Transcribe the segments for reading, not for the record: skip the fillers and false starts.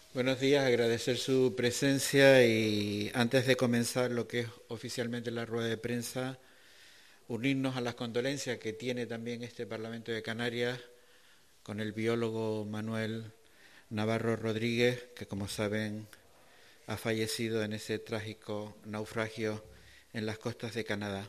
Buenos días, agradecer su presencia y antes de comenzar lo que es oficialmente la rueda de prensa, unirnos a las condolencias que tiene también este Parlamento de Canarias con el biólogo Manuel Navarro Rodríguez, que como saben ha fallecido en ese trágico naufragio en las costas de Canadá.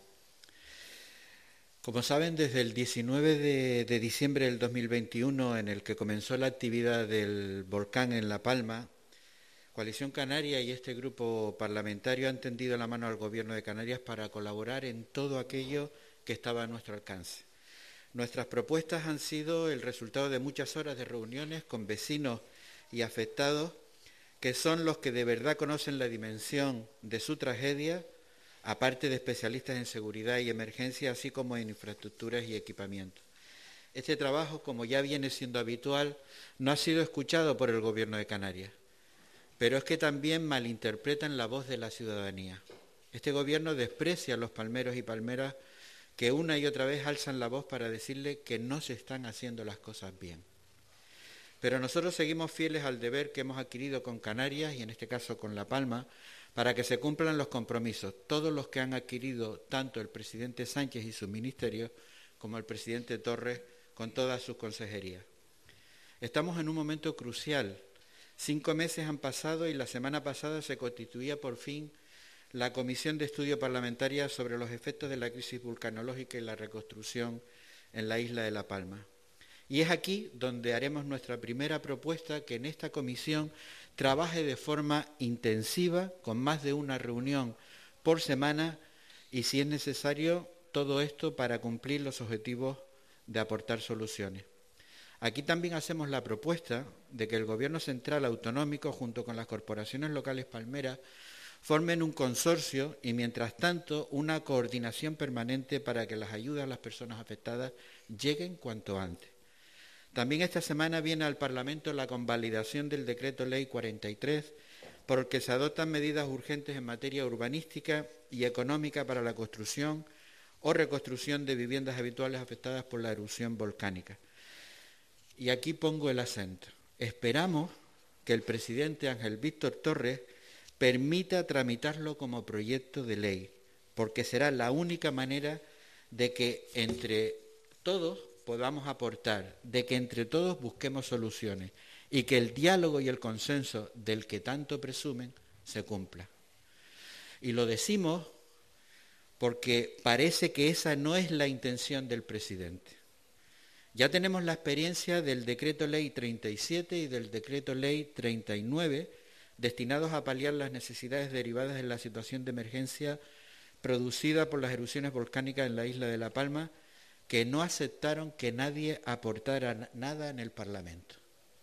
Como saben, desde el 19 de diciembre del 2021, en el que comenzó la actividad del volcán en La Palma, Coalición Canaria y este grupo parlamentario han tendido la mano al Gobierno de Canarias para colaborar en todo aquello que estaba a nuestro alcance. Nuestras propuestas han sido el resultado de muchas horas de reuniones con vecinos y afectados, que son los que de verdad conocen la dimensión de su tragedia, aparte de especialistas en seguridad y emergencia, así como en infraestructuras y equipamientos. Este trabajo, como ya viene siendo habitual, no ha sido escuchado por el Gobierno de Canarias, pero es que también malinterpretan la voz de la ciudadanía. Este Gobierno desprecia a los palmeros y palmeras que una y otra vez alzan la voz para decirle que no se están haciendo las cosas bien. Pero nosotros seguimos fieles al deber que hemos adquirido con Canarias, y en este caso con La Palma, para que se cumplan los compromisos, todos los que han adquirido tanto el presidente Sánchez y sus ministerios, como el presidente Torres con todas sus consejerías. Estamos en un momento crucial. 5 meses han pasado y la semana pasada se constituía por fin la Comisión de Estudio Parlamentaria sobre los efectos de la crisis vulcanológica y la reconstrucción en la isla de La Palma. Y es aquí donde haremos nuestra primera propuesta, que en esta comisión trabaje de forma intensiva, con más de una reunión por semana, y si es necesario, todo esto para cumplir los objetivos de aportar soluciones. Aquí también hacemos la propuesta de que el Gobierno central autonómico, junto con las corporaciones locales palmeras, formen un consorcio y, mientras tanto, una coordinación permanente para que las ayudas a las personas afectadas lleguen cuanto antes. También esta semana viene al Parlamento la convalidación del Decreto Ley 43, por el que se adoptan medidas urgentes en materia urbanística y económica para la construcción o reconstrucción de viviendas habituales afectadas por la erupción volcánica. Y aquí pongo el acento. Esperamos que el presidente Ángel Víctor Torres permita tramitarlo como proyecto de ley, porque será la única manera de que entre todos podamos aportar, de que entre todos busquemos soluciones y que el diálogo y el consenso del que tanto presumen se cumpla. Y lo decimos porque parece que esa no es la intención del presidente. Ya tenemos la experiencia del Decreto Ley 37 y del Decreto Ley 39, destinados a paliar las necesidades derivadas de la situación de emergencia producida por las erupciones volcánicas en la isla de La Palma, que no aceptaron que nadie aportara nada en el Parlamento.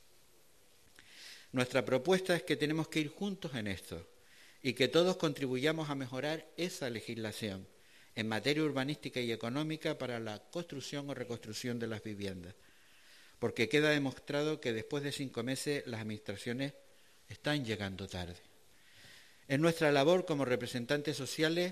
Nuestra propuesta es que tenemos que ir juntos en esto y que todos contribuyamos a mejorar esa legislación en materia urbanística y económica para la construcción o reconstrucción de las viviendas, porque queda demostrado que después de 5 meses las administraciones están llegando tarde. Es nuestra labor como representantes sociales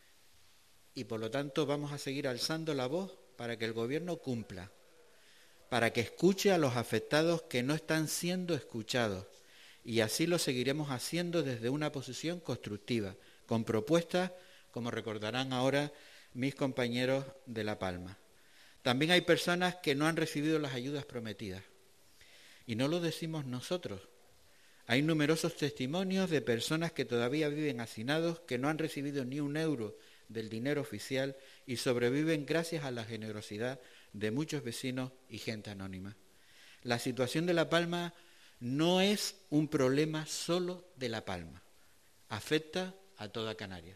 y por lo tanto vamos a seguir alzando la voz para que el Gobierno cumpla, para que escuche a los afectados que no están siendo escuchados, y así lo seguiremos haciendo desde una posición constructiva, con propuestas, como recordarán ahora mis compañeros de La Palma. También hay personas que no han recibido las ayudas prometidas, y no lo decimos nosotros. Hay numerosos testimonios de personas que todavía viven hacinados, que no han recibido ni un euro del dinero oficial y sobreviven gracias a la generosidad de muchos vecinos y gente anónima. La situación de La Palma no es un problema solo de La Palma, afecta a toda Canarias.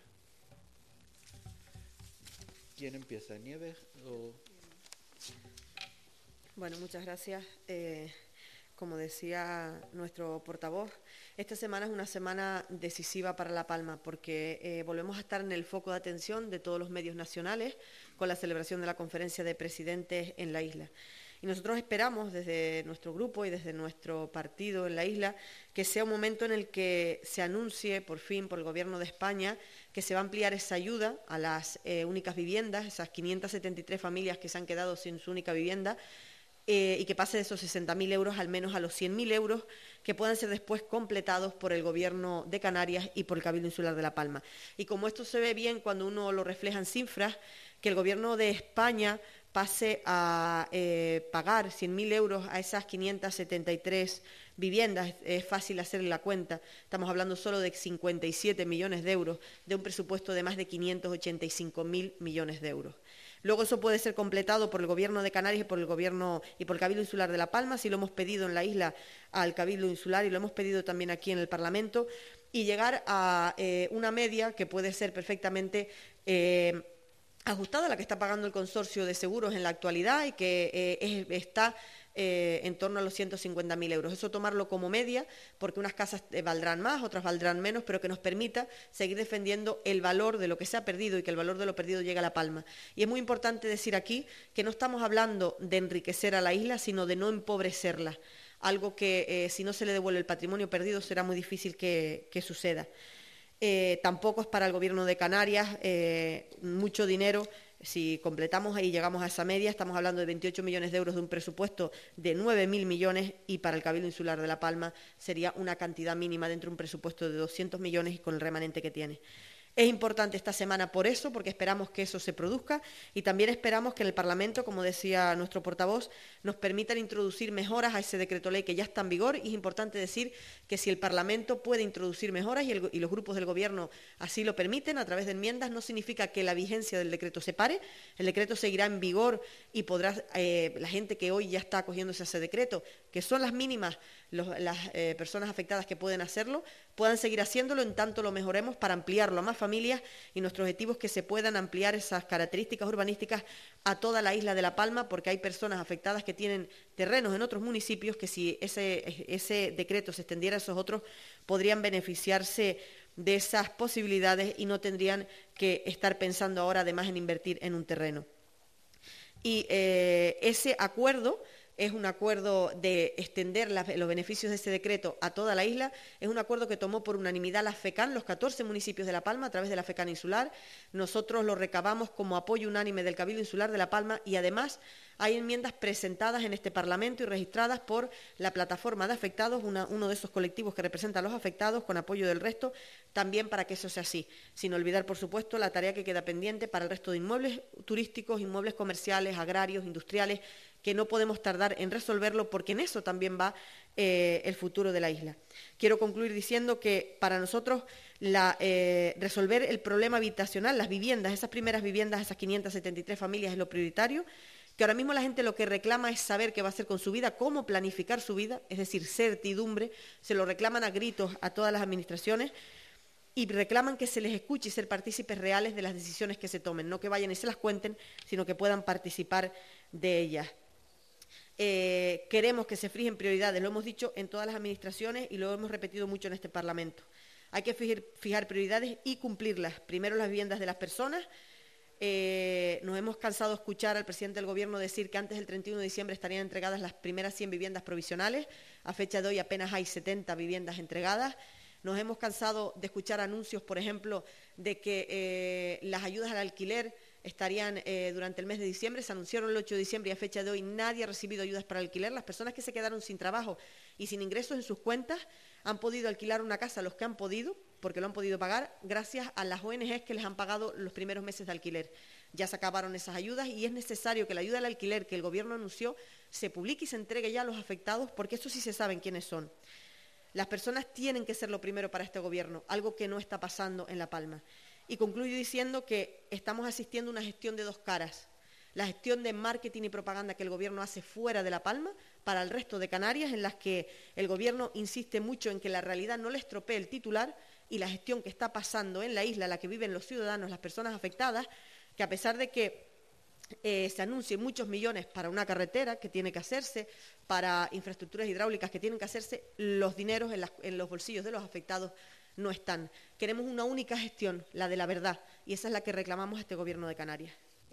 ¿Quién empieza? ¿Nieves o...? Bueno, muchas gracias. Como decía nuestro portavoz, esta semana es una semana decisiva para La Palma porque volvemos a estar en el foco de atención de todos los medios nacionales con la celebración de la conferencia de presidentes en la isla. Y nosotros esperamos desde nuestro grupo y desde nuestro partido en la isla que sea un momento en el que se anuncie por fin por el Gobierno de España que se va a ampliar esa ayuda a las únicas viviendas, esas 573 familias que se han quedado sin su única vivienda, y que pase de esos 60.000 euros al menos a los 100.000 euros, que puedan ser después completados por el Gobierno de Canarias y por el Cabildo Insular de La Palma. Y como esto se ve bien cuando uno lo refleja en cifras, que el Gobierno de España pase a pagar 100.000 euros a esas 573 viviendas, es fácil hacer la cuenta, estamos hablando solo de 57 millones de euros, de un presupuesto de más de 585.000 millones de euros. Luego eso puede ser completado por el Gobierno de Canarias y por el Cabildo Insular de La Palma, así lo hemos pedido en la isla al Cabildo Insular y lo hemos pedido también aquí en el Parlamento, y llegar a una media que puede ser perfectamente ajustada a la que está pagando el consorcio de seguros en la actualidad y que está en torno a los 150.000 euros. Eso tomarlo como media, porque unas casas valdrán más, otras valdrán menos, pero que nos permita seguir defendiendo el valor de lo que se ha perdido y que el valor de lo perdido llegue a La Palma. Y es muy importante decir aquí que no estamos hablando de enriquecer a la isla, sino de no empobrecerla, algo que si no se le devuelve el patrimonio perdido será muy difícil que suceda. Tampoco es para el Gobierno de Canarias mucho dinero. Si completamos y llegamos a esa media, estamos hablando de 28 millones de euros de un presupuesto de 9.000 millones y para el Cabildo Insular de La Palma sería una cantidad mínima dentro de un presupuesto de 200 millones y con el remanente que tiene. Es importante esta semana por eso, porque esperamos que eso se produzca y también esperamos que en el Parlamento, como decía nuestro portavoz, nos permitan introducir mejoras a ese decreto ley que ya está en vigor. Y es importante decir que si el Parlamento puede introducir mejoras y los grupos del Gobierno así lo permiten a través de enmiendas, no significa que la vigencia del decreto se pare. El decreto seguirá en vigor y podrá la gente que hoy ya está acogiéndose a ese decreto, que son las mínimas, las personas afectadas que pueden hacerlo, puedan seguir haciéndolo en tanto lo mejoremos para ampliarlo a más familias, y nuestro objetivo es que se puedan ampliar esas características urbanísticas a toda la isla de La Palma, porque hay personas afectadas que tienen terrenos en otros municipios que si ese decreto se extendiera a esos otros podrían beneficiarse de esas posibilidades y no tendrían que estar pensando ahora además en invertir en un terreno. Y ese acuerdo es un acuerdo de extender los beneficios de ese decreto a toda la isla. Es un acuerdo que tomó por unanimidad la FECAN, los 14 municipios de La Palma, a través de la FECAN Insular. Nosotros lo recabamos como apoyo unánime del Cabildo Insular de La Palma y además hay enmiendas presentadas en este Parlamento y registradas por la plataforma de afectados, uno de esos colectivos que representa a los afectados, con apoyo del resto, también para que eso sea así. Sin olvidar, por supuesto, la tarea que queda pendiente para el resto de inmuebles turísticos, inmuebles comerciales, agrarios, industriales, que no podemos tardar en resolverlo porque en eso también va el futuro de la isla. Quiero concluir diciendo que para nosotros resolver el problema habitacional, las viviendas, esas primeras viviendas, esas 573 familias es lo prioritario, que ahora mismo la gente lo que reclama es saber qué va a hacer con su vida, cómo planificar su vida, es decir, certidumbre, se lo reclaman a gritos a todas las administraciones y reclaman que se les escuche y ser partícipes reales de las decisiones que se tomen, no que vayan y se las cuenten, sino que puedan participar de ellas. Queremos que se fijen prioridades, lo hemos dicho en todas las administraciones y lo hemos repetido mucho en este Parlamento. Hay que fijar prioridades y cumplirlas. Primero las viviendas de las personas. Nos hemos cansado de escuchar al presidente del Gobierno decir que antes del 31 de diciembre estarían entregadas las primeras 100 viviendas provisionales. A fecha de hoy apenas hay 70 viviendas entregadas. Nos hemos cansado de escuchar anuncios, por ejemplo, de que las ayudas al alquiler estarían durante el mes de diciembre. Se anunciaron el 8 de diciembre y a fecha de hoy nadie ha recibido ayudas para alquiler. Las personas que se quedaron sin trabajo y sin ingresos en sus cuentas han podido alquilar una casa, los que han podido, porque lo han podido pagar, gracias a las ONGs que les han pagado los primeros meses de alquiler. Ya se acabaron esas ayudas y es necesario que la ayuda al alquiler que el Gobierno anunció se publique y se entregue ya a los afectados, porque eso sí se saben quiénes son. Las personas tienen que ser lo primero para este Gobierno, algo que no está pasando en La Palma. Y concluyo diciendo que estamos asistiendo a una gestión de dos caras. La gestión de marketing y propaganda que el Gobierno hace fuera de La Palma para el resto de Canarias, en las que el Gobierno insiste mucho en que la realidad no le estropee el titular, y la gestión que está pasando en la isla, en la que viven los ciudadanos, las personas afectadas, que a pesar de que se anuncien muchos millones para una carretera que tiene que hacerse, para infraestructuras hidráulicas que tienen que hacerse, los dineros en los bolsillos de los afectados no están. Queremos una única gestión, la de la verdad, y esa es la que reclamamos a este Gobierno de Canarias.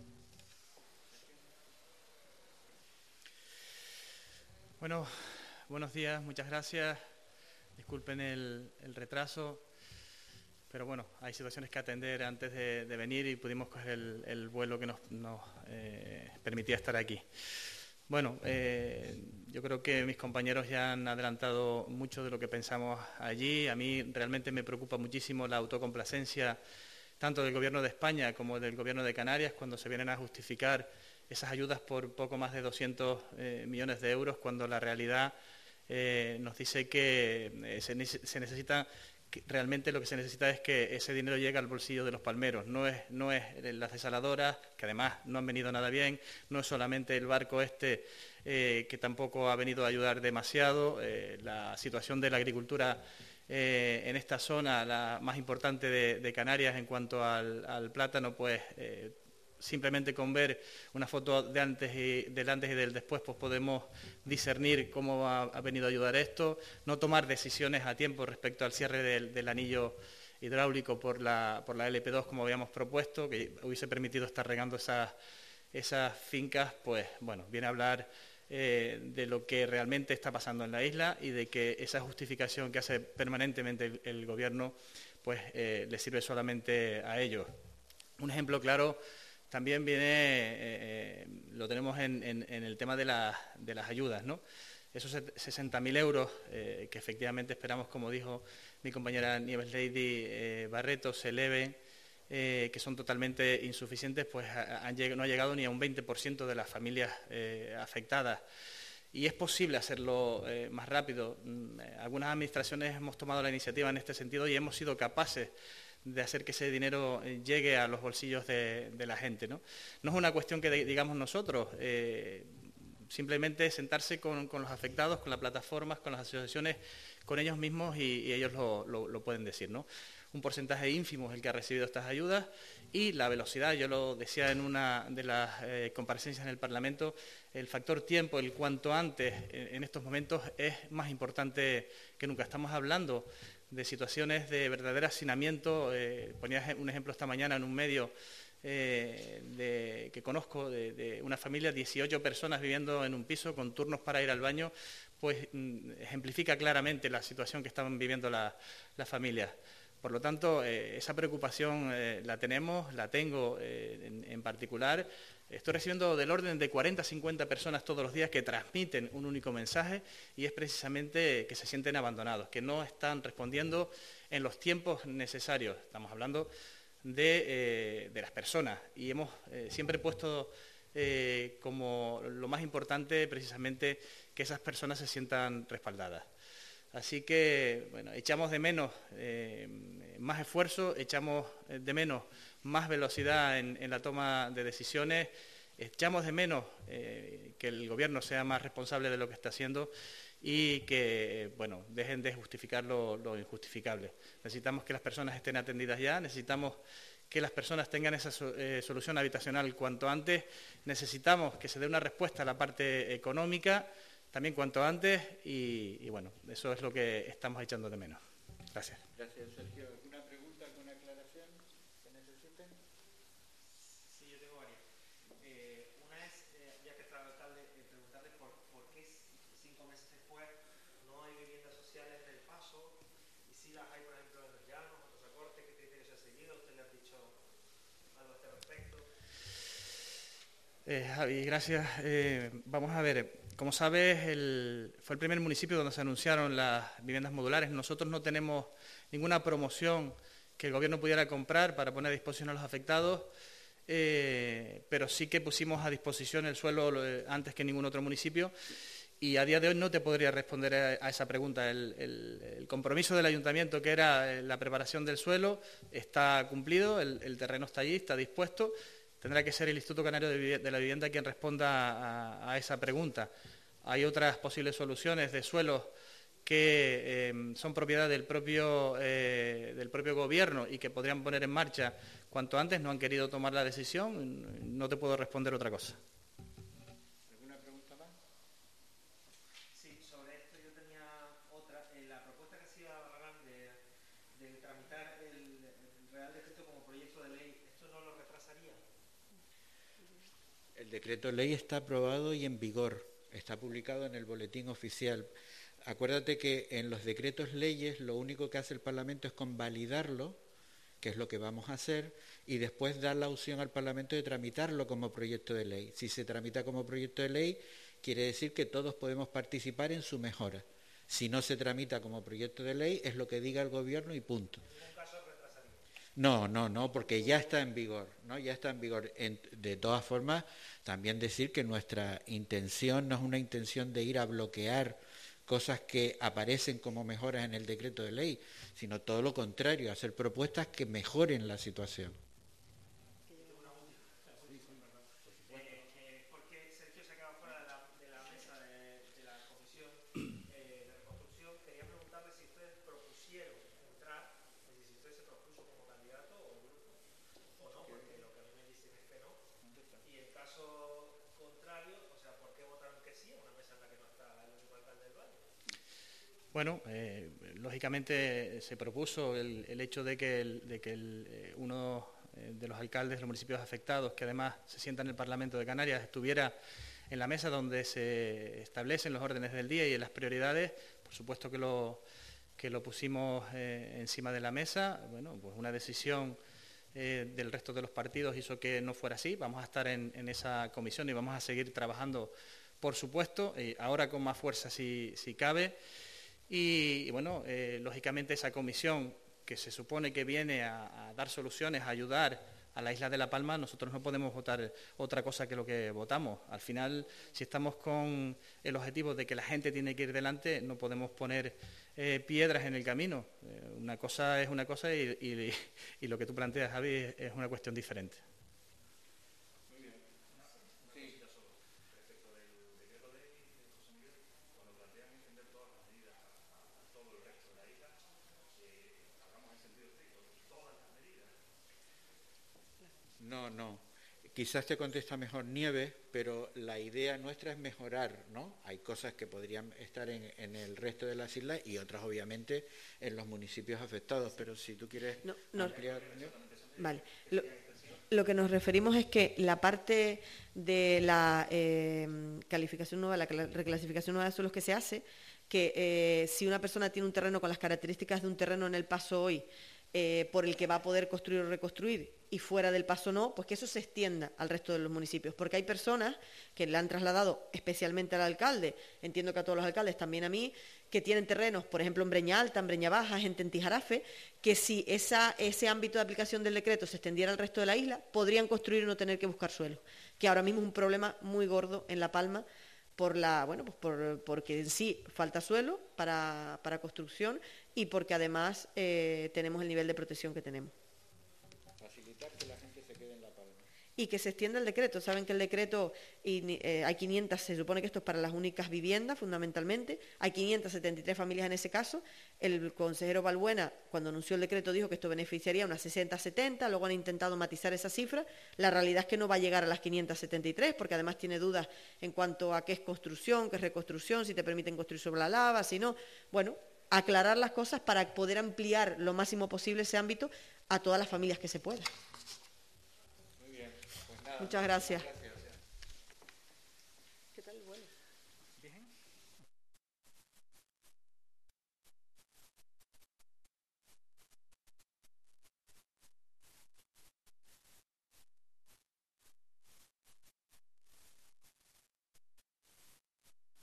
Bueno, buenos días, muchas gracias. Disculpen el retraso, pero bueno, hay situaciones que atender antes de venir y pudimos coger el vuelo que nos permitía estar aquí. Bueno, yo creo que mis compañeros ya han adelantado mucho de lo que pensamos allí. A mí realmente me preocupa muchísimo la autocomplacencia tanto del Gobierno de España como del Gobierno de Canarias cuando se vienen a justificar esas ayudas por poco más de 200 millones de euros, cuando la realidad nos dice que se necesita, realmente lo que se necesita es que ese dinero llegue al bolsillo de los palmeros. No es las desaladoras, que además no han venido nada bien, no es solamente el barco que tampoco ha venido a ayudar demasiado. La situación de la agricultura en esta zona, la más importante de Canarias en cuanto al plátano, pues simplemente con ver una foto del antes y del después, pues podemos discernir cómo ha venido a ayudar esto. No tomar decisiones a tiempo respecto al cierre del anillo hidráulico por la LP2 como habíamos propuesto, que hubiese permitido estar regando esas fincas, pues bueno, viene a hablar de lo que realmente está pasando en la isla y de que esa justificación que hace permanentemente el Gobierno pues le sirve solamente a ellos. Un ejemplo claro también viene, lo tenemos en el tema de las ayudas, ¿no? Esos 60.000 euros que efectivamente esperamos, como dijo mi compañera Nieves Lady Barreto, se eleven, que son totalmente insuficientes, pues no ha llegado ni a un 20% de las familias afectadas. Y es posible hacerlo más rápido. Algunas administraciones hemos tomado la iniciativa en este sentido y hemos sido capaces de hacer que ese dinero llegue a los bolsillos de la gente, ¿no? No es una cuestión que digamos nosotros, simplemente sentarse con los afectados, con las plataformas, con las asociaciones, con ellos mismos y ellos lo pueden decir, ¿no? Un porcentaje ínfimo es el que ha recibido estas ayudas y la velocidad, yo lo decía en una de las comparecencias en el Parlamento, el factor tiempo, el cuanto antes en estos momentos es más importante que nunca. Estamos hablando de situaciones de verdadero hacinamiento. Ponía un ejemplo esta mañana en un medio que conozco de una familia, 18 personas viviendo en un piso con turnos para ir al baño, pues ejemplifica claramente la situación que estaban viviendo las familias. Por lo tanto, esa preocupación la tengo en particular. Estoy recibiendo del orden de 40 a 50 personas todos los días que transmiten un único mensaje y es precisamente que se sienten abandonados, que no están respondiendo en los tiempos necesarios. Estamos hablando de las personas y hemos siempre puesto como lo más importante precisamente que esas personas se sientan respaldadas. Así que, bueno, echamos de menos más esfuerzo, echamos de menos más velocidad en la toma de decisiones, echamos de menos que el Gobierno sea más responsable de lo que está haciendo y que, bueno, dejen de justificar lo injustificable. Necesitamos que las personas estén atendidas ya, necesitamos que las personas tengan esa solución habitacional cuanto antes, necesitamos que se dé una respuesta a la parte económica también cuanto antes y bueno, eso es lo que estamos echando de menos. Gracias. Gracias, Sergio. ¿Alguna pregunta, alguna aclaración que necesiten? Sí, yo tengo varias. Una es, ya que está el alcalde, preguntarle por qué 5 meses después no hay viviendas sociales en El Paso y si las hay, por ejemplo, en Los Llanos, en Rosacorte, ¿qué criterio se ha seguido? ¿Usted le ha dicho algo a este respecto? Javi, gracias. Vamos a ver. Como sabes, fue el primer municipio donde se anunciaron las viviendas modulares. Nosotros no tenemos ninguna promoción que el Gobierno pudiera comprar para poner a disposición a los afectados, pero sí que pusimos a disposición el suelo antes que ningún otro municipio y a día de hoy no te podría responder a esa pregunta. El compromiso del Ayuntamiento, que era la preparación del suelo, está cumplido, el terreno está allí, está dispuesto. Tendrá que ser el Instituto Canario de la Vivienda quien responda a esa pregunta. Hay otras posibles soluciones de suelos que son propiedad del propio Gobierno y que podrían poner en marcha cuanto antes. No han querido tomar la decisión. No te puedo responder otra cosa. ¿Alguna pregunta más? Sí, sobre esto yo tenía otra. La propuesta que hacía Barragán de tramitar el Real Decreto como proyecto de ley, ¿esto no lo retrasaría? El decreto ley está aprobado y en vigor, está publicado en el boletín oficial. Acuérdate que en los decretos leyes lo único que hace el Parlamento es convalidarlo, que es lo que vamos a hacer, y después dar la opción al Parlamento de tramitarlo como proyecto de ley. Si se tramita como proyecto de ley, quiere decir que todos podemos participar en su mejora. Si no se tramita como proyecto de ley, es lo que diga el Gobierno y punto. No, porque ya está en vigor, ¿no? Ya está en vigor. De todas formas, también decir que nuestra intención no es una intención de ir a bloquear cosas que aparecen como mejoras en el decreto de ley, sino todo lo contrario, hacer propuestas que mejoren la situación. Porque Sergio se acaba fuera de la mesa de la comisión de reconstrucción, quería preguntarle si ustedes propusieron entrar, es decir, si usted se propuso como candidato o grupo, o no, porque lo que a mí me dicen es que no. Y en caso contrario, o sea, ¿por qué votaron que sí a una mesa en la que no está el único alcalde del Valle? Bueno, lógicamente se propuso el hecho de que uno de los alcaldes de los municipios afectados, que además se sienta en el Parlamento de Canarias, estuviera en la mesa donde se establecen los órdenes del día y en las prioridades. Por supuesto que lo pusimos encima de la mesa. Bueno, pues una decisión del resto de los partidos hizo que no fuera así. Vamos a estar en esa comisión y vamos a seguir trabajando, por supuesto, ahora con más fuerza si cabe. Y bueno, lógicamente esa comisión que se supone que viene a dar soluciones, a ayudar a la isla de La Palma, nosotros no podemos votar otra cosa que lo que votamos. Al final, si estamos con el objetivo de que la gente tiene que ir delante, no podemos poner piedras en el camino. Una cosa es una cosa y lo que tú planteas, Javi, es una cuestión diferente. No. Quizás te contesta mejor Nieves, pero la idea nuestra es mejorar, ¿no? Hay cosas que podrían estar en el resto de las islas y otras, obviamente, en los municipios afectados. Pero si tú quieres ampliar... Vale. Lo que nos referimos es que la parte de la calificación nueva, la reclasificación nueva de suelos que se hace, que si una persona tiene un terreno con las características de un terreno en el paso hoy, por el que va a poder construir o reconstruir, y fuera del paso no, pues que eso se extienda al resto de los municipios, porque hay personas que le han trasladado especialmente al alcalde, entiendo que a todos los alcaldes, también a mí, que tienen terrenos, por ejemplo en Breña Alta, en Breña Baja, gente en Tijarafe, que si ese ámbito de aplicación del decreto se extendiera al resto de la isla, podrían construir y no tener que buscar suelo, que ahora mismo es un problema muy gordo en La Palma, porque en sí falta suelo para construcción y porque además tenemos el nivel de protección que tenemos. Facilitar que la gente se quede en La Palma. Y que se extienda el decreto. Saben que el decreto, hay 500, se supone que esto es para las únicas viviendas fundamentalmente, hay 573 familias en ese caso. El consejero Balbuena, cuando anunció el decreto, dijo que esto beneficiaría a unas 60-70, luego han intentado matizar esa cifra. La realidad es que no va a llegar a las 573, porque además tiene dudas en cuanto a qué es construcción, qué es reconstrucción, si te permiten construir sobre la lava, si no. Bueno, aclarar las cosas para poder ampliar lo máximo posible ese ámbito a todas las familias que se pueda. Muy bien, pues nada. Muchas gracias.